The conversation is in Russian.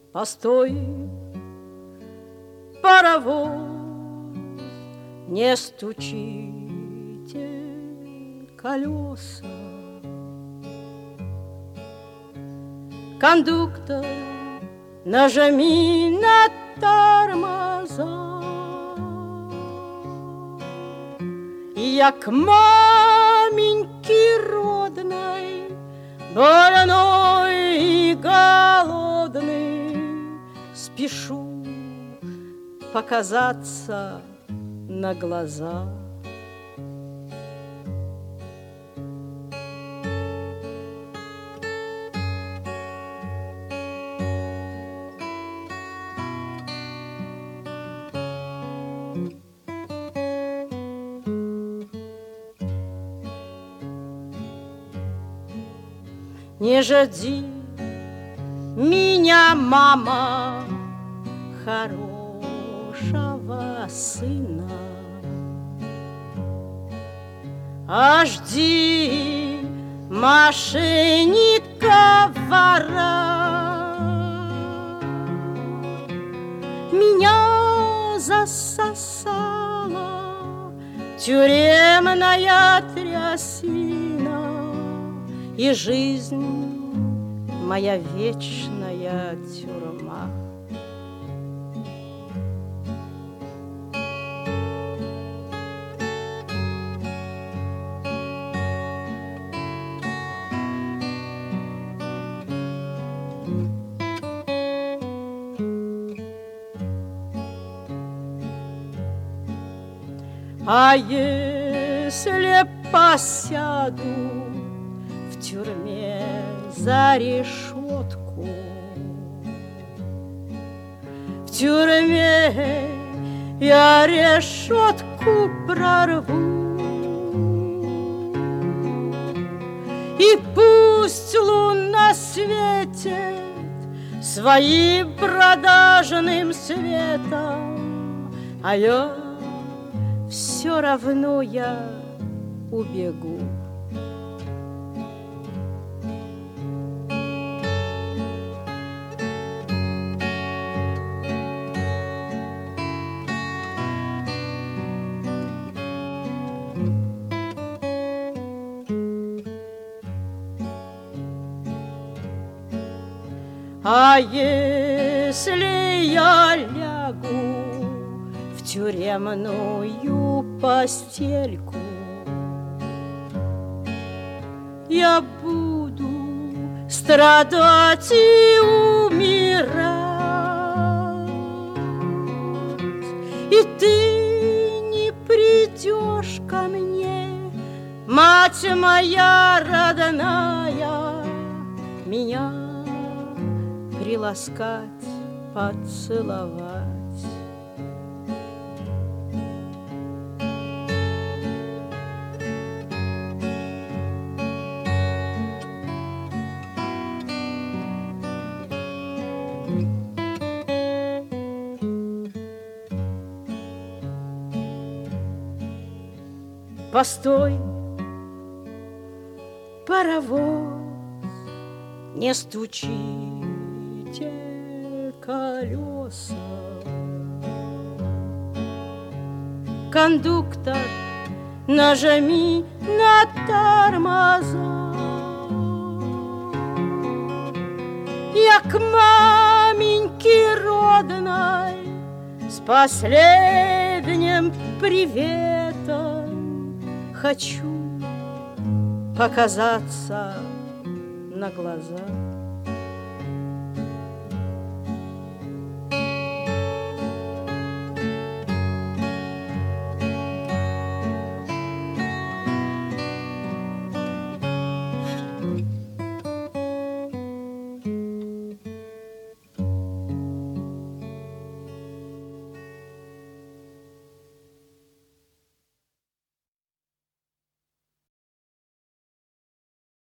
Постой, паровоз, не стучите колеса. Кондуктор, нажми на тормоза. Я к маменьке родной, больной и голодный, спешу показаться на глаза. Не жди меня, мама, хорошего сына, а жди мошенника-вора. Меня засосала тюремная трясина, и жизнь моя вечная тюрьма. А если посяду в тюрьме за решетку, в тюрьме я решетку прорву, и пусть луна светит своим продажным светом, а я все равно убегу. А если я лягу в тюремную постельку, я буду страдать и умирать, и ты не придешь ко мне, мать моя родная, меня приласкать, поцеловать. Постой, паровоз, не стучите колеса. Кондуктор, нажми на тормоза. Я к маменьке родной с последним приветом хочу показаться на глаза.